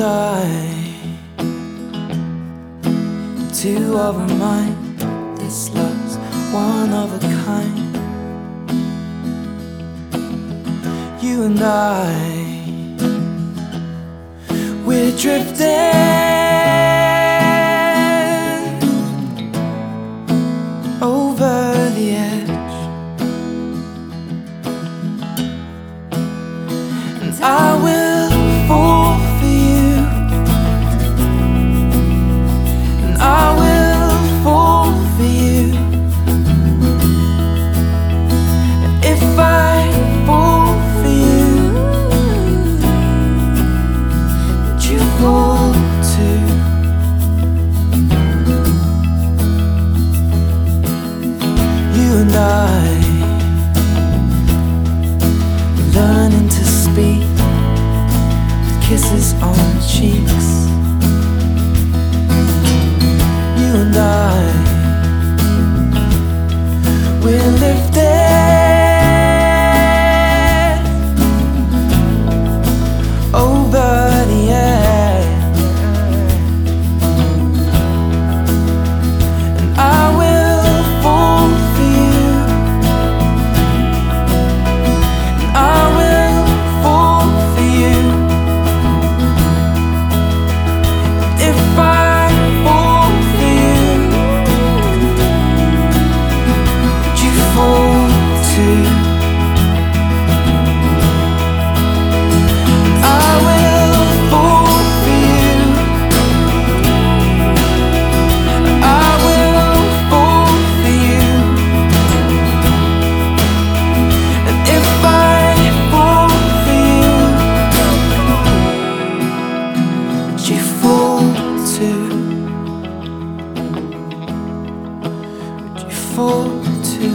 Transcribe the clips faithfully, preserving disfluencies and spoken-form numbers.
and I, two of a mind. This love's one of a kind. You and I, we're drifting over the edge, and I will fall for you, and I will fall for you. And if I fall for you, would you fall too? You and I, learning to speak with kisses on the cheeks. You and I, we're lifted over the edge, and I will fall for you, and I will fall for you. If I fall for you, would you fall too? I will fall for you, I will fall for you. And if I fall for you, would you fall too? Would you fall too?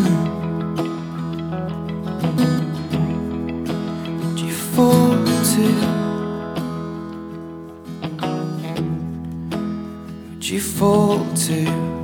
Would you fall too? Would you fall too?